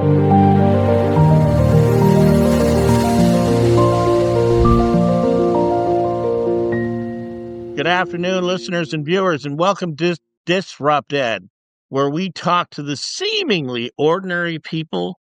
Good afternoon, listeners and viewers, and welcome to Disrupt Ed, where we talk to the seemingly ordinary people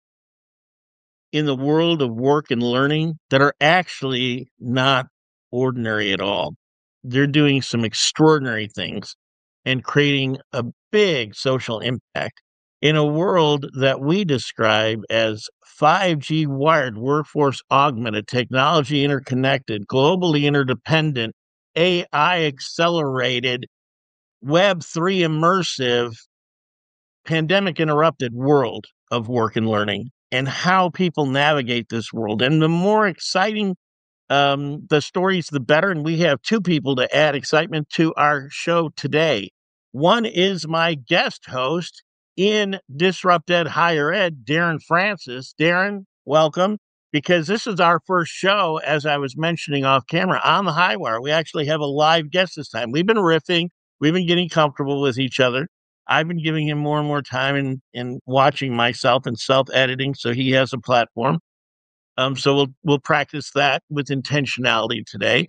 in the world of work and learning that are actually not ordinary at all. They're doing some extraordinary things and creating a big social impact in a world that we describe as 5G wired, workforce augmented, technology interconnected, globally interdependent, AI accelerated, Web3 immersive, pandemic interrupted world of work and learning, and how people navigate this world. And the more exciting the stories, the better. And we have two people to add excitement to our show today. One is my guest host in Disrupt Ed Higher Ed, Darren Francis. Darren, welcome. Because this is our first show, as I was mentioning off camera, on the Highwire. We actually have a live guest this time. We've been riffing. We've been getting comfortable with each other. I've been giving him more and more time in watching myself and self-editing, so he has a platform. So we'll practice that with intentionality today.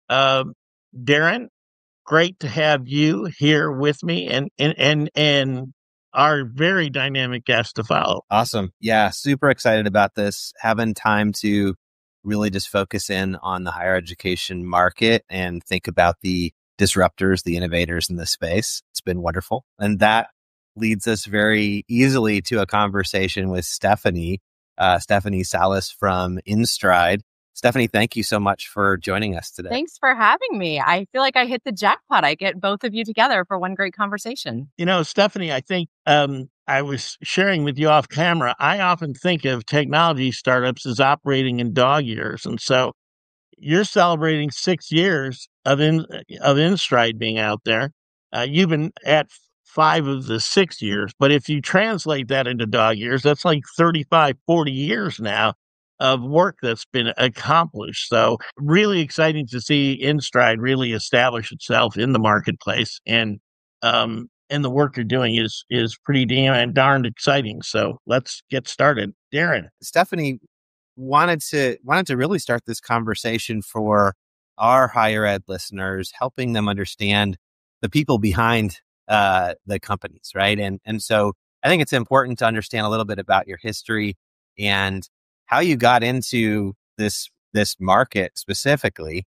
Darren, great to have you here with me and our very dynamic guest to follow. Awesome. Yeah, super excited about this. Having time to really just focus in on the higher education market and think about the disruptors, the innovators in the space. It's been wonderful. And that leads us very easily to a conversation with Stephanie Salas from InStride. Stephanie, thank you so much for joining us today. Thanks for having me. I feel like I hit the jackpot. I get both of you together for one great conversation. You know, Stephanie, I think I was sharing with you off camera. I often think of technology startups as operating in dog years. And so you're celebrating 6 years of InStride being out there. You've been at 5 of the 6 years. But if you translate that into dog years, that's like 35, 40 years now of work that's been accomplished. So really exciting to see InStride really establish itself in the marketplace. And the work you're doing is pretty darned exciting. So let's get started. Darren. Stephanie, wanted to really start this conversation for our higher ed listeners, helping them understand the people behind the companies, right? And so I think it's important to understand a little bit about your history and how you got into this market specifically,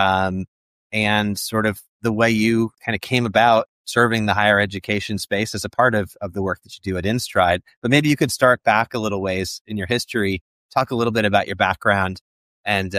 and sort of the way you kind of came about serving the higher education space as a part of the work that you do at InStride. But maybe you could start back a little ways in your history, talk a little bit about your background and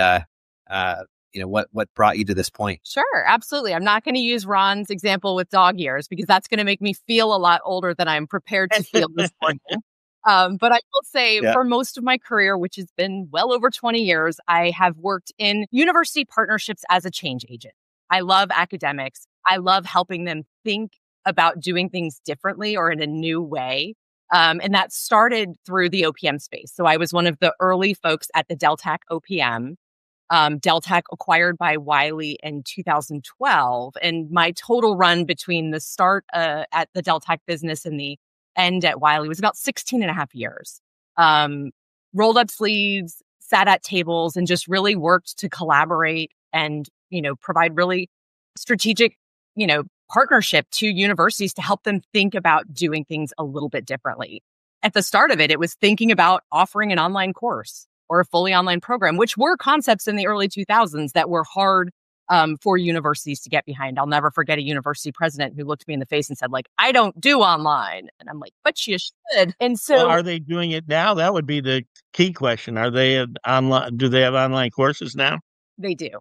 what brought you to this point. Sure, absolutely. I'm not going to use Ron's example with dog years because that's going to make me feel a lot older than I'm prepared to feel this morning. But I will say for most of my career, which has been well over 20 years, I have worked in university partnerships as a change agent. I love academics. I love helping them think about doing things differently or in a new way. And that started through the OPM space. So I was one of the early folks at the Deltak OPM. Deltak acquired by Wiley in 2012. And my total run between the start at the Deltak business and the end at Wiley was about 16 and a half years. Rolled up sleeves, sat at tables, and just really worked to collaborate and, provide really strategic, partnership to universities to help them think about doing things a little bit differently. At the start of it, it was thinking about offering an online course or a fully online program, which were concepts in the early 2000s that were hard for universities to get behind. I'll never forget a university president who looked me in the face and said, I don't do online. And I'm like, but you should. And so well, are they doing it now? That would be the key question. Are they online? Do they have online courses now? They do.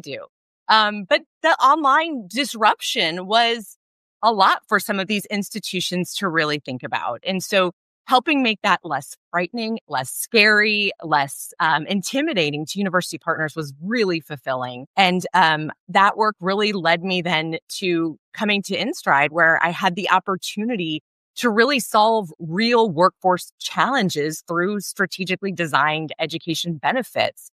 But the online disruption was a lot for some of these institutions to really think about. And so helping make that less frightening, less scary, less intimidating to university partners was really fulfilling. And that work really led me then to coming to InStride, where I had the opportunity to really solve real workforce challenges through strategically designed education benefits.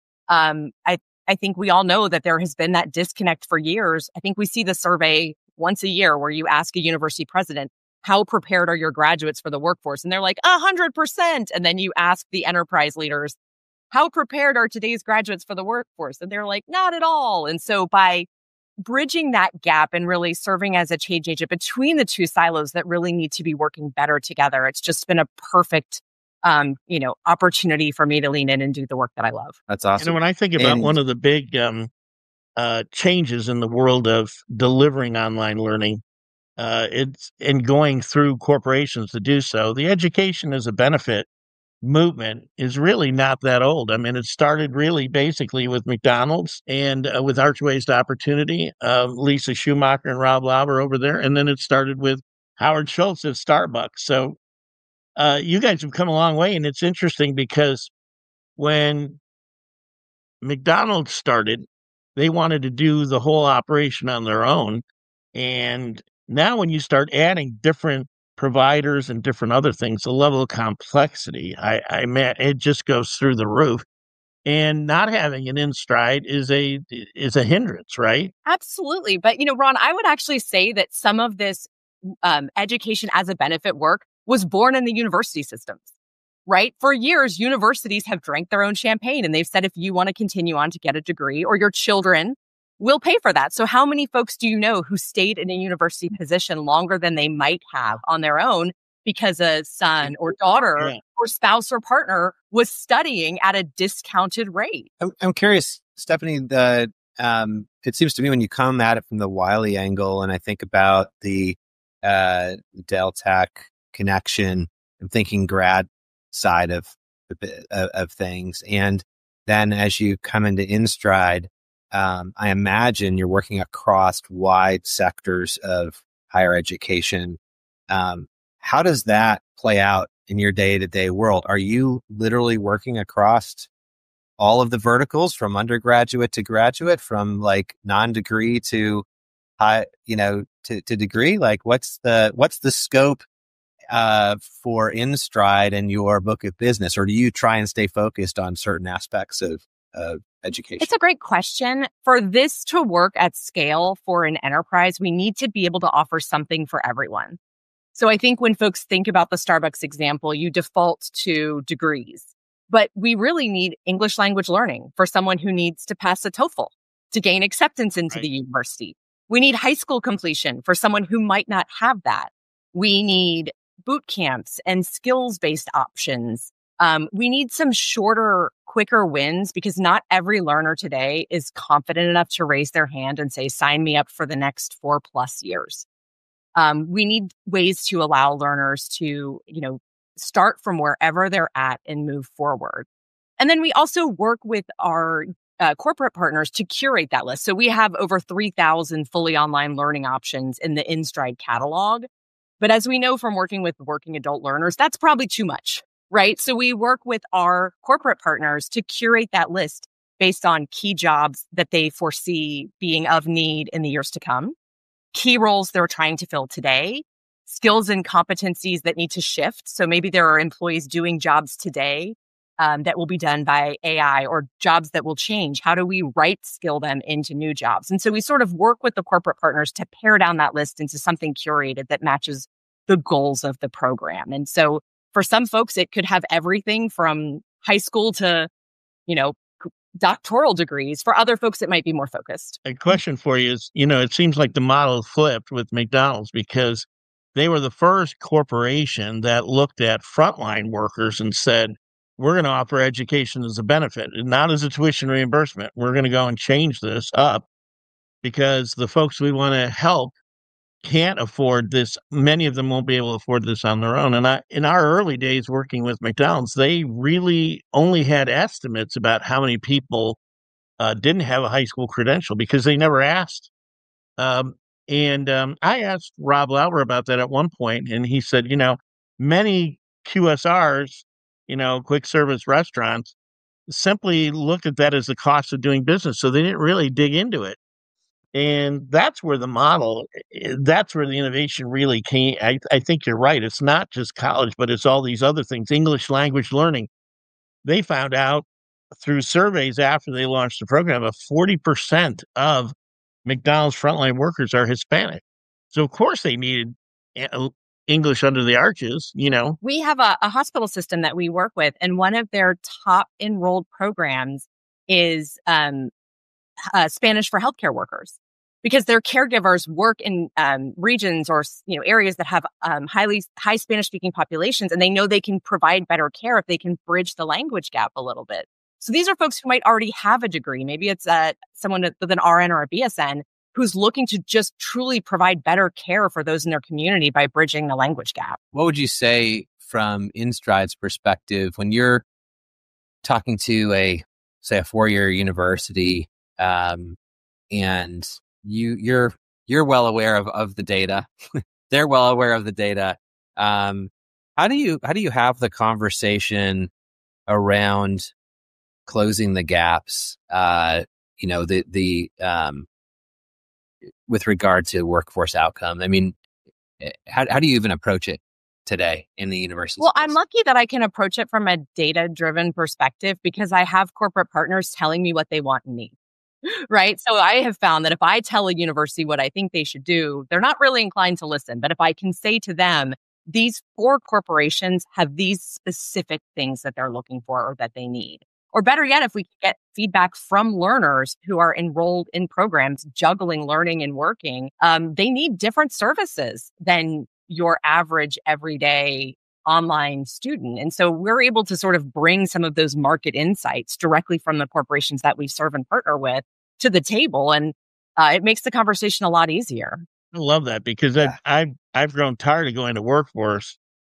I think we all know that there has been that disconnect for years. I think we see the survey once a year where you ask a university president, how prepared are your graduates for the workforce? And they're like, 100%. And then you ask the enterprise leaders, how prepared are today's graduates for the workforce? And they're like, not at all. And so by bridging that gap and really serving as a change agent between the two silos that really need to be working better together, it's just been a perfect opportunity for me to lean in and do the work that I love. That's awesome. When I think about one of the big changes in the world of delivering online learning, it's and going through corporations to do so, the education as a benefit movement is really not that old. I mean, it started really basically with McDonald's and with Archways to Opportunity, Lisa Schumacher and Rob Lauber over there. And then it started with Howard Schultz at Starbucks. So you guys have come a long way. And it's interesting because when McDonald's started, they wanted to do the whole operation on their own. And now when you start adding different providers and different other things, the level of complexity, I mean, it just goes through the roof. And not having an InStride is a hindrance, right? Absolutely. But, Ron, I would actually say that some of this education as a benefit work was born in the university systems, right? For years, universities have drank their own champagne, and they've said, if you want to continue on to get a degree, or your children will pay for that. So how many folks do you know who stayed in a university position longer than they might have on their own because a son or daughter or spouse or partner was studying at a discounted rate? I'm curious, Stephanie, it seems to me when you come at it from the Wiley angle, and I think about the Dell Tech connection, I'm thinking grad side of things. And then as you come into InStride, I imagine you're working across wide sectors of higher education. How does that play out in your day-to-day world? Are you literally working across all of the verticals from undergraduate to graduate, from like non-degree to high, to degree? Like what's the scope for InStride and your book of business, or do you try and stay focused on certain aspects of education? It's a great question. For this to work at scale for an enterprise, we need to be able to offer something for everyone. So I think when folks think about the Starbucks example, you default to degrees, but we really need English language learning for someone who needs to pass a TOEFL to gain acceptance into the university. We need high school completion for someone who might not have that. We need boot camps and skills-based options. We need some shorter, quicker wins, because not every learner today is confident enough to raise their hand and say, sign me up for the next 4+ years. We need ways to allow learners to, start from wherever they're at and move forward. And then we also work with our corporate partners to curate that list. So we have over 3,000 fully online learning options in the InStride catalog. But as we know from working with working adult learners, that's probably too much, right? So we work with our corporate partners to curate that list based on key jobs that they foresee being of need in the years to come, key roles they're trying to fill today, skills and competencies that need to shift. So maybe there are employees doing jobs today that will be done by AI, or jobs that will change. How do we right skill them into new jobs? And so we sort of work with the corporate partners to pare down that list into something curated that matches the goals of the program. And so for some folks, it could have everything from high school to, doctoral degrees. For other folks, it might be more focused. A question for you is, it seems like the model flipped with McDonald's, because they were the first corporation that looked at frontline workers and said, we're going to offer education as a benefit and not as a tuition reimbursement. We're going to go and change this up because the folks we want to help can't afford this. Many of them won't be able to afford this on their own. And in our early days working with McDonald's, they really only had estimates about how many people didn't have a high school credential because they never asked. And I asked Rob Lauber about that at one point, and he said, many QSRs, quick service restaurants, simply looked at that as the cost of doing business. So they didn't really dig into it. And that's where that's where the innovation really came. I think you're right. It's not just college, but it's all these other things. English language learning. They found out through surveys after they launched the program, 40% of McDonald's frontline workers are Hispanic. So of course they needed English under the arches, We have a hospital system that we work with, and one of their top enrolled programs is Spanish for healthcare workers, because their caregivers work in regions or areas that have high Spanish speaking populations, and they know they can provide better care if they can bridge the language gap a little bit. So these are folks who might already have a degree. Maybe it's someone with an RN or a BSN who's looking to just truly provide better care for those in their community by bridging the language gap. What would you say from InStride's perspective when you're talking to a 4-year university, and you're well aware of the data, they're well aware of the data. How do you have the conversation around closing the gaps? With regard to workforce outcome. I mean, how do you even approach it today in the university? Well, I'm lucky that I can approach it from a data-driven perspective because I have corporate partners telling me what they want and need, right? So I have found that if I tell a university what I think they should do, they're not really inclined to listen. But if I can say to them, these 4 corporations have these specific things that they're looking for or that they need. Or better yet, if we get feedback from learners who are enrolled in programs, juggling learning and working, they need different services than your average everyday online student. And so we're able to sort of bring some of those market insights directly from the corporations that we serve and partner with to the table. And it makes the conversation a lot easier. I love that because I've grown tired of going to workforce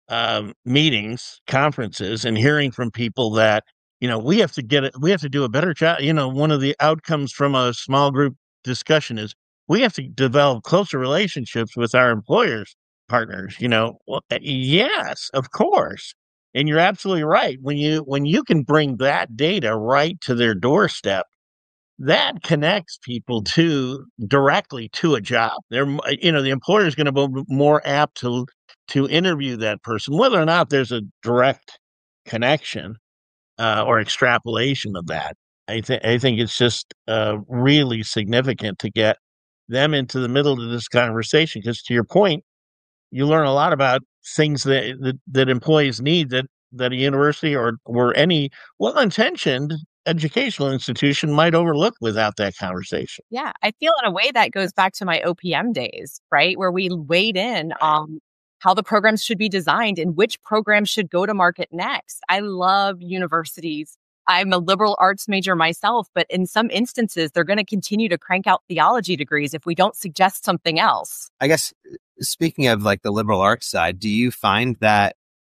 meetings, conferences, and hearing from people that, we have to do a better job. One of the outcomes from a small group discussion is we have to develop closer relationships with our employers, partners, Well, yes, of course. And you're absolutely right. When you can bring that data right to their doorstep, that connects people directly to a job. The employer is going to be more apt to interview that person, whether or not there's a direct connection or extrapolation of that. I think it's just really significant to get them into the middle of this conversation because, to your point, you learn a lot about things that employees need that a university or any well-intentioned educational institution might overlook without that conversation. Yeah, I feel in a way that goes back to my OPM days, right? Where we weighed in on how the programs should be designed and which programs should go to market next. I love universities. I'm a liberal arts major myself, but in some instances, they're going to continue to crank out theology degrees if we don't suggest something else. I guess, speaking of like the liberal arts side, do you find that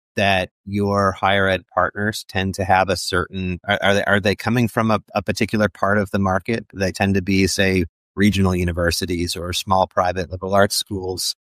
your higher ed partners tend to have a certain, are they coming from a particular part of the market? They tend to be, say, regional universities or small private liberal arts schools,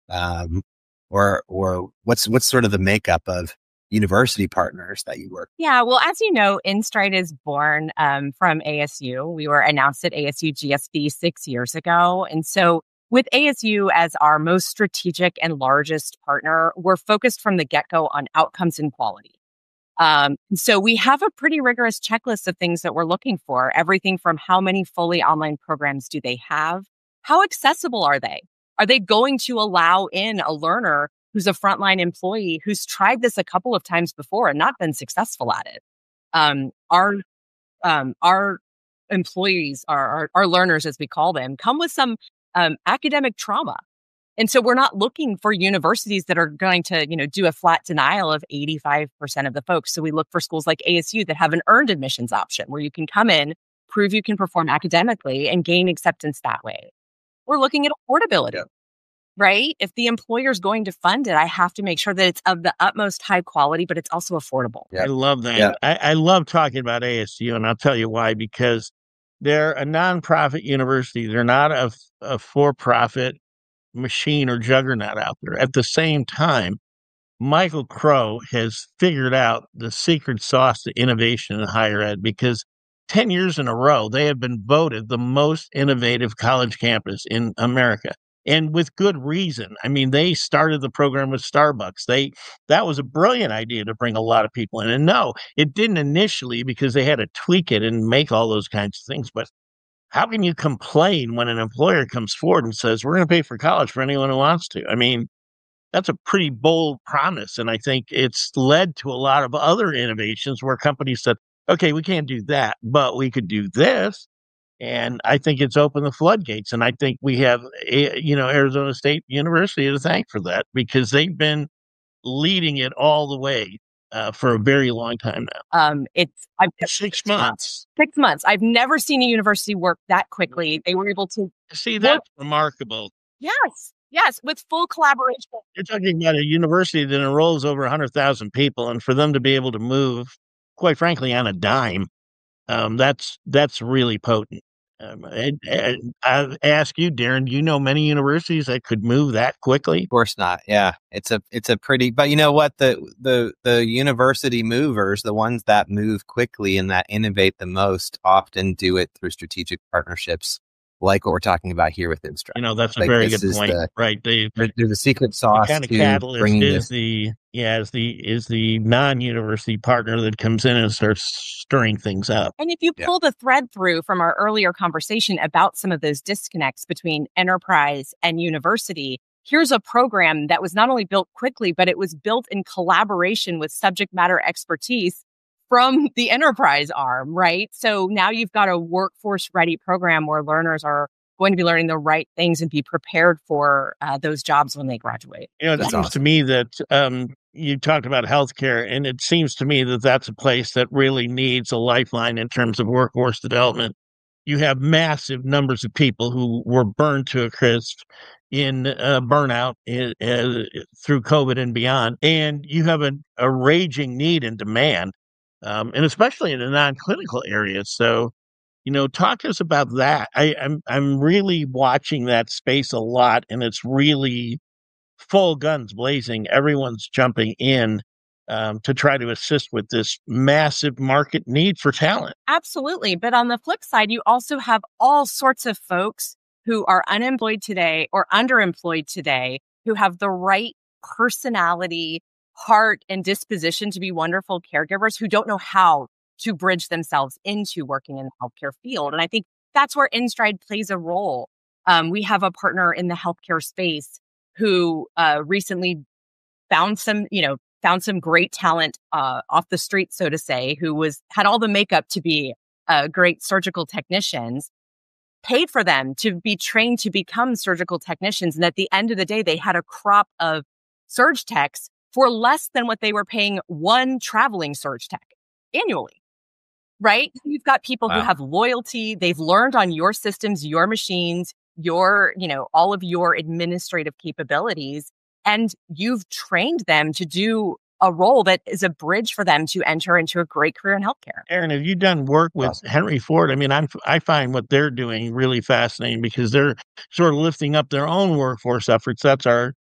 or what's sort of the makeup of university partners that you work with? Yeah, well, as you know, InStride is born from ASU. We were announced at ASU GSB 6 years ago. And so with ASU as our most strategic and largest partner, we're focused from the get-go on outcomes and quality. So we have a pretty rigorous checklist of things that we're looking for. Everything from how many fully online programs do they have? How accessible are they? Are they going to allow in a learner who's a frontline employee who's tried this a couple of times before and not been successful at it? Our employees, our learners, as we call them, come with some academic trauma. And so we're not looking for universities that are going to, do a flat denial of 85% of the folks. So we look for schools like ASU that have an earned admissions option where you can come in, prove you can perform academically, and gain acceptance that way. We're looking at affordability, right? If the employer is going to fund it, I have to make sure that it's of the utmost high quality, but it's also affordable. I love that. Yeah. I love talking about ASU, and I'll tell you why, because they're a nonprofit university. They're not a for-profit machine or juggernaut out there. At the same time, Michael Crow has figured out the secret sauce to innovation in higher ed because 10 years in a row, they have been voted the most innovative college campus in America. And with good reason. I mean, they started the program with Starbucks. That was a brilliant idea to bring a lot of people in. And no, it didn't initially because they had to tweak it and make all those kinds of things. But how can you complain when an employer comes forward and says, we're going to pay for college for anyone who wants to? I mean, that's a pretty bold promise. And I think it's led to a lot of other innovations where companies said, okay, we can't do that, but we could do this. And I think it's opened the floodgates. And I think we have, Arizona State University to thank for that, because they've been leading it all the way for a very long time now. I've 6 months. 6 months. I've never seen a university work that quickly. They were able to see that's remarkable. Yes, with full collaboration. You're talking about a university that enrolls over 100,000 people, and for them to be able to move, quite frankly, on a dime, that's really potent. I ask you, Darren, do you know many universities that could move that quickly? Of course not. Yeah, it's a pretty. But you know what? The university movers, the ones that move quickly and that innovate the most, often do it through strategic partnersks, like what we're talking about here with Instride. That's a very good point, right? There's a secret sauce kind of to catalyst bringing is this. the non-university partner that comes in and starts stirring things up. And if you pull the thread through from our earlier conversation about some of those disconnects between enterprise and university, here's a program that was not only built quickly, but it was built in collaboration with subject matter expertise from the enterprise arm, right? So now you've got a workforce ready program where learners are going to be learning the right things and be prepared for those jobs when they graduate. It seems to me that you talked about healthcare, and it seems to me that that's a place that really needs a lifeline in terms of workforce development. You have massive numbers of people who were burned to a crisp in burnout through COVID and beyond, and you have a raging need and demand. And especially in the non-clinical areas. So, talk to us about that. I'm really watching that space a lot, and it's really full guns blazing. Everyone's jumping in to try to assist with this massive market need for talent. Absolutely. But on the flip side, you also have all sorts of folks who are unemployed today or underemployed today who have the right personality, heart, and disposition to be wonderful caregivers who don't know how to bridge themselves into working in the healthcare field. And I think that's where Instride plays a role. We have a partner in the healthcare space who recently found some great talent off the street, so to say, who had all the makeup to be great surgical technicians, paid for them to be trained to become surgical technicians. And at the end of the day, they had a crop of surge techs for less than what they were paying one traveling surge tech annually, right? You've got people who have loyalty. They've learned on your systems, your machines, all of your administrative capabilities, and you've trained them to do a role that is a bridge for them to enter into a great career in healthcare. Aaron, have you done work with Henry Ford? I mean, I find what they're doing really fascinating because they're sort of lifting up their own workforce efforts. That's our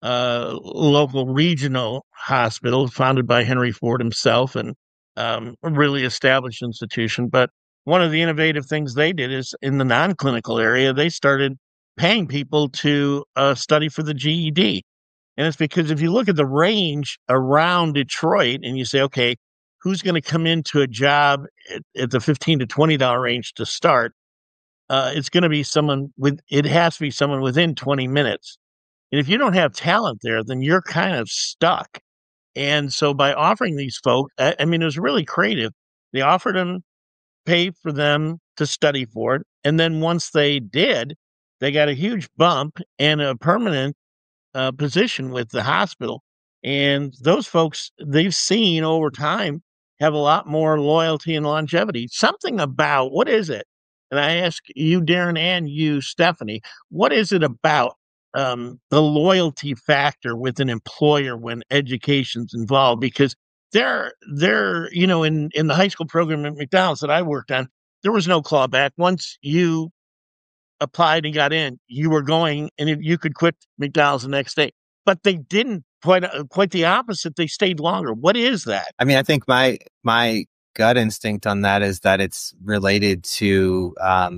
local regional hospital founded by Henry Ford himself, and a really established institution. But one of the innovative things they did is in the non-clinical area, they started paying people to study for the GED. And it's because if you look at the range around Detroit and you say, okay, who's going to come into a job at the $15 to $20 range to start? It's going to be it has to be someone within 20 minutes. And if you don't have talent there, then you're kind of stuck. And so by offering these folks, I mean, it was really creative. They offered them, pay for them to study for it. And then once they did, they got a huge bump and a permanent position with the hospital. And those folks, they've seen over time, have a lot more loyalty and longevity. Something about, what is it? And I ask you, Darren, and you, Stephanie, what is it about the loyalty factor with an employer when education's involved? Because they're in the high school program at McDonald's that I worked on, there was no clawback. Once you applied and got in, you were going, and you could quit McDonald's the next day. But they didn't. Quite the opposite. They stayed longer. What is that? I mean, I think my gut instinct on that is that it's related to,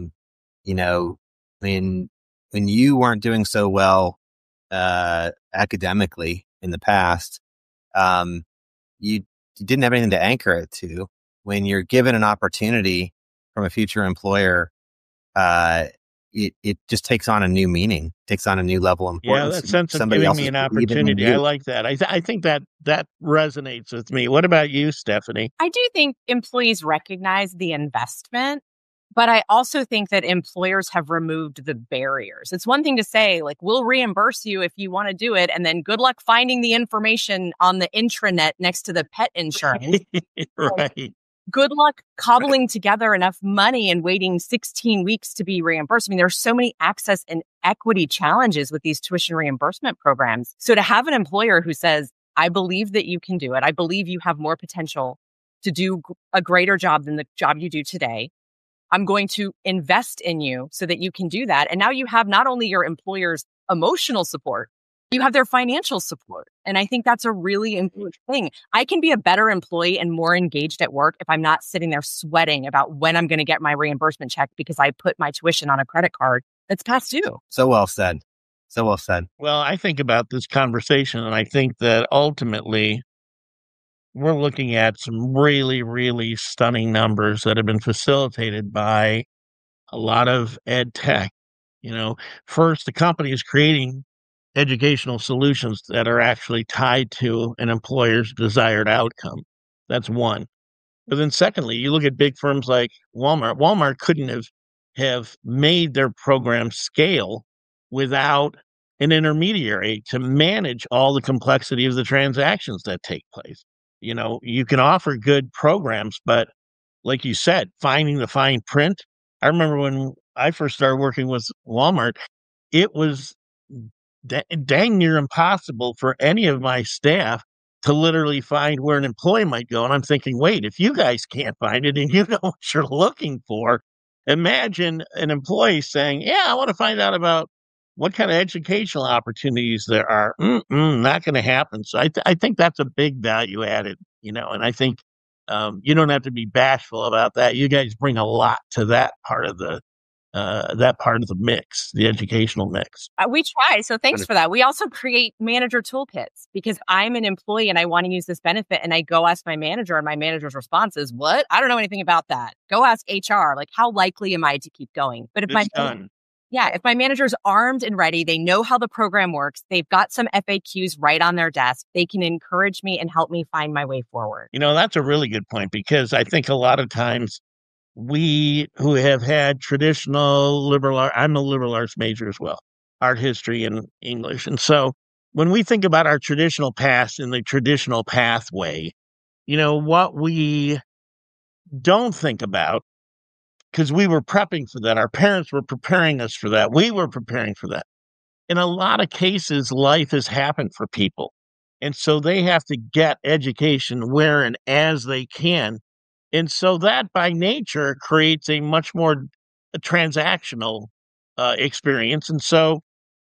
when you weren't doing so well academically in the past, you didn't have anything to anchor it to. When you're given an opportunity from a future employer, it just takes on a new meaning, takes on a new level of importance. Yeah, that sense of giving me an opportunity. I like that. I think that resonates with me. What about you, Stephanie? I do think employees recognize the investment, but I also think that employers have removed the barriers. It's one thing to say, like, we'll reimburse you if you want to do it, and then good luck finding the information on the intranet next to the pet insurance. Right. Good luck cobbling together enough money and waiting 16 weeks to be reimbursed. I mean, there's so many access and equity challenges with these tuition reimbursement programs. So to have an employer who says, I believe that you can do it, I believe you have more potential to do a greater job than the job you do today, I'm going to invest in you so that you can do that. And now you have not only your employer's emotional support, you have their financial support. And I think that's a really important thing. I can be a better employee and more engaged at work if I'm not sitting there sweating about when I'm going to get my reimbursement check because I put my tuition on a credit card that's past due. So well said. So well said. Well, I think about this conversation, and I think that ultimately we're looking at some really, really stunning numbers that have been facilitated by a lot of ed tech. First, the company is creating educational solutions that are actually tied to an employer's desired outcome. That's one. But then secondly, you look at big firms like Walmart. Walmart couldn't have made their program scale without an intermediary to manage all the complexity of the transactions that take place. You can offer good programs, but like you said, finding the fine print. I remember when I first started working with Walmart, it was dang near impossible for any of my staff to literally find where an employee might go. And I'm thinking, wait, if you guys can't find it and you know what you're looking for, imagine an employee saying, yeah, I want to find out about what kind of educational opportunities there are. Not going to happen. So I think that's a big value added, and I think you don't have to be bashful about that. You guys bring a lot to that part of the mix, the educational mix. We try. So thanks for that. We also create manager toolkits because I'm an employee and I want to use this benefit. And I go ask my manager, and my manager's response is, what? I don't know anything about that. Go ask HR. Like, how likely am I to keep going? But if if my manager's armed and ready, they know how the program works, they've got some FAQs right on their desk, they can encourage me and help me find my way forward. That's a really good point, because I think a lot of times we who have had traditional I'm a liberal arts major as well, art history and English. And so when we think about our traditional past and the traditional pathway, what we don't think about, because we were prepping for that, our parents were preparing us for that, we were preparing for that. In a lot of cases, life has happened for people. And so they have to get education where and as they can. And so that by nature creates a much more transactional experience. And so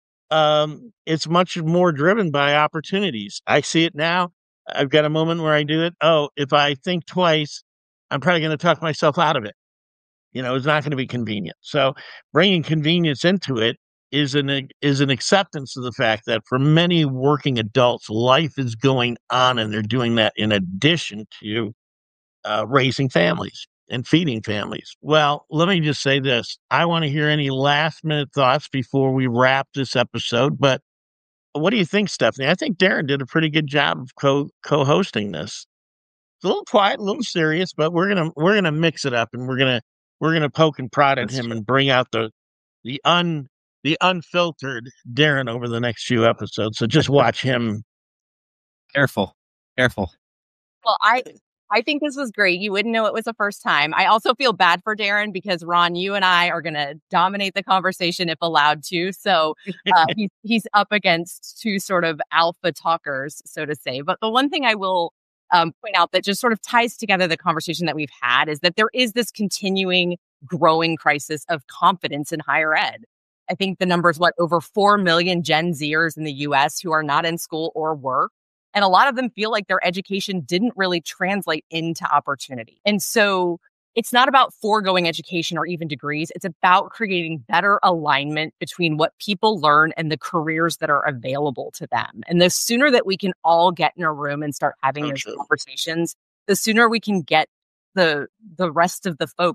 it's much more driven by opportunities. I see it now. I've got a moment where I do it. Oh, if I think twice, I'm probably going to talk myself out of it. It's not going to be convenient. So bringing convenience into it is an acceptance of the fact that for many working adults, life is going on, and they're doing that in addition to raising families and feeding families. Well, let me just say this. I want to hear any last minute thoughts before we wrap this episode. But what do you think, Stephanie? I think Darren did a pretty good job of co-hosting this. It's a little quiet, a little serious, but we're gonna mix it up, and we're gonna poke and prod at him and bring out the unfiltered Darren over the next few episodes. So just watch him. Careful. Well, I think this was great. You wouldn't know it was the first time. I also feel bad for Darren because, Ron, you and I are going to dominate the conversation if allowed to. So he's up against two sort of alpha talkers, so to say. But the one thing I will point out that just sort of ties together the conversation that we've had is that there is this continuing growing crisis of confidence in higher ed. I think the number is over 4 million Gen Zers in the US who are not in school or work. And a lot of them feel like their education didn't really translate into opportunity. And so it's not about foregoing education or even degrees. It's about creating better alignment between what people learn and the careers that are available to them. And the sooner that we can all get in a room and start having those conversations, the sooner we can get the rest of the folks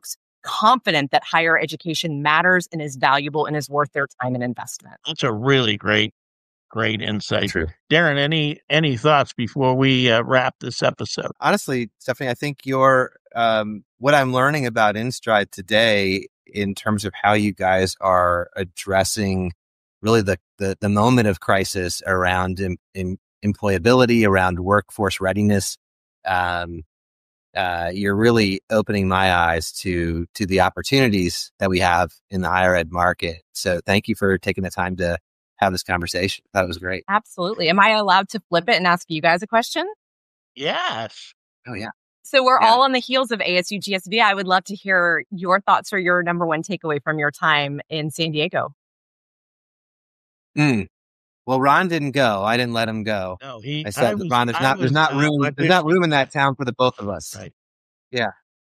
confident that higher education matters and is valuable and is worth their time and investment. That's a really great insight. True. Darren, any thoughts before we wrap this episode? Honestly, Stephanie, I think what I'm learning about InStride today in terms of how you guys are addressing really the moment of crisis around employability, around workforce readiness. You're really opening my eyes to the opportunities that we have in the higher ed market. So thank you for taking the time to have this conversation. That was great. Absolutely. Am I allowed to flip it and ask you guys a question? Yes. Oh, yeah. So we're all on the heels of ASU GSV. I would love to hear your thoughts or your number one takeaway from your time in San Diego. Well, Ron didn't go. I didn't let him go. No, I said, Ron, there's not room in that town for the both of us. Right. Yeah.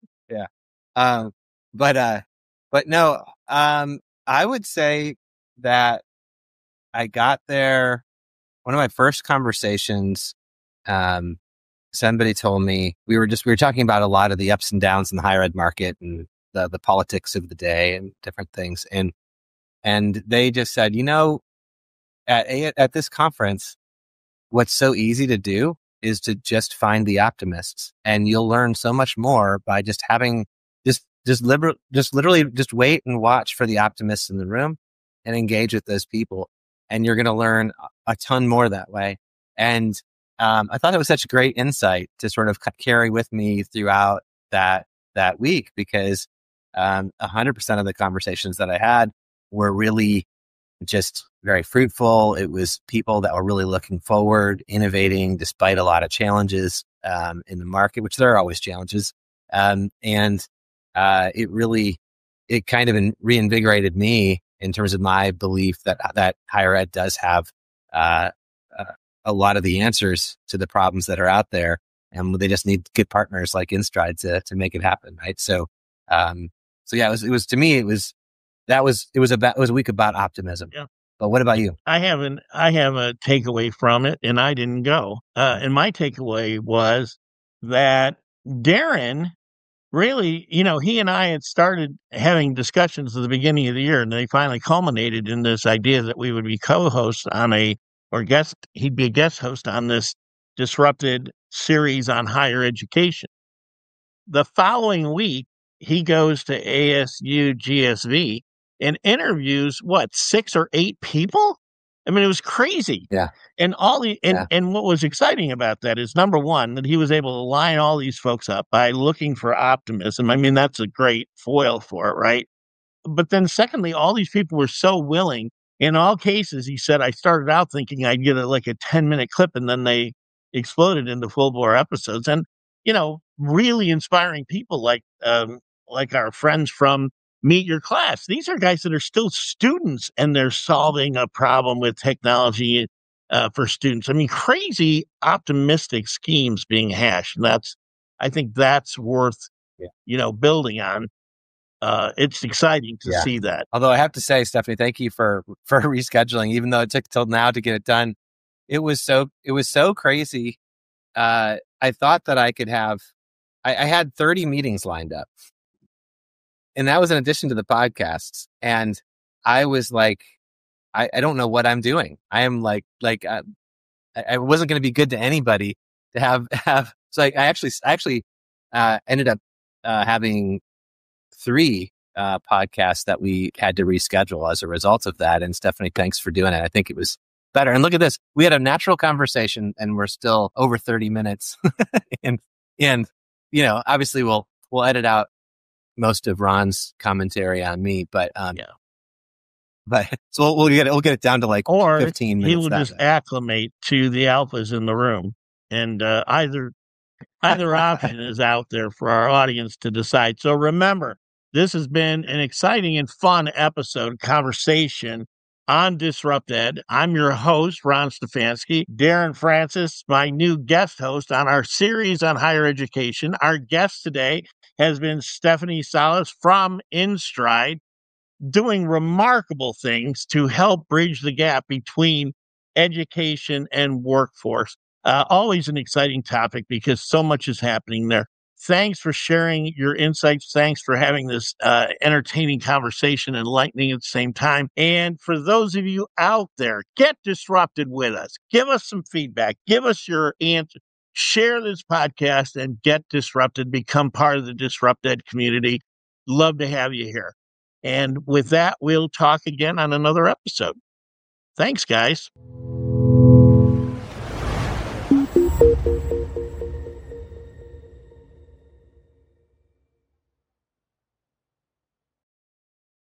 But no, I would say that I got there. One of my first conversations, somebody told me we were talking about a lot of the ups and downs in the higher ed market and the politics of the day and different things. And they just said, at this conference, what's so easy to do is to just find the optimists, and you'll learn so much more by just having literally wait and watch for the optimists in the room and engage with those people. And you're going to learn a ton more that way. And I thought it was such a great insight to sort of carry with me throughout that week, because 100% of the conversations that I had were really just very fruitful. It was people that were really looking forward, innovating despite a lot of challenges in the market, which there are always challenges. It kind of reinvigorated me in terms of my belief that higher ed does have a lot of the answers to the problems that are out there, and they just need good partners like InStride to make it happen, right? So yeah, it was to me, it was a week about optimism. Yeah. But what about you? I have a takeaway from it, and I didn't go. And my takeaway was that Darren really, he and I had started having discussions at the beginning of the year, and they finally culminated in this idea that we would be co-hosts he'd be a guest host on this disrupted series on higher education. The following week, he goes to ASU GSV and interviews 6 or 8 people. I mean, it was crazy. Yeah. And and what was exciting about that is, number one, that he was able to line all these folks up by looking for optimism. I mean, that's a great foil for it, right? But then secondly, all these people were so willing. In all cases, he said, I started out thinking I'd get a 10-minute clip, and then they exploded into full-bore episodes. And, really inspiring people like our friends from Meet Your Class. These are guys that are still students, and they're solving a problem with technology for students. I mean, crazy optimistic schemes being hashed. And I think that's worth, building on. It's exciting to see that. Although I have to say, Stephanie, thank you for rescheduling, even though it took till now to get it done. It was so crazy. I thought that I could have, I had 30 meetings lined up, and that was in addition to the podcasts. And I was like, I don't know what I'm doing. I am I wasn't going to be good to anybody to have. So I actually ended up having 3 podcasts that we had to reschedule as a result of that. And Stephanie, thanks for doing it. I think it was better. And look at this. We had a natural conversation, and we're still over 30 minutes. and obviously we'll edit out most of Ron's commentary on me, but so we'll get it down to 15 minutes. He will just acclimate to the alphas in the room, and either option is out there for our audience to decide. So remember, this has been an exciting and fun conversation on Disrupt Ed. I'm your host, Ron Stefanski. Darren Francis, my new guest host on our series on higher education. Our guest today has been Stephanie Salas from InStride, doing remarkable things to help bridge the gap between education and workforce. Always an exciting topic because so much is happening there. Thanks for sharing your insights. Thanks for having this entertaining conversation, enlightening at the same time. And for those of you out there, get disrupted with us. Give us some feedback. Give us your answer. Share this podcast and get disrupted. Become part of the Disrupted community. Love to have you here. And with that, we'll talk again on another episode. Thanks, guys.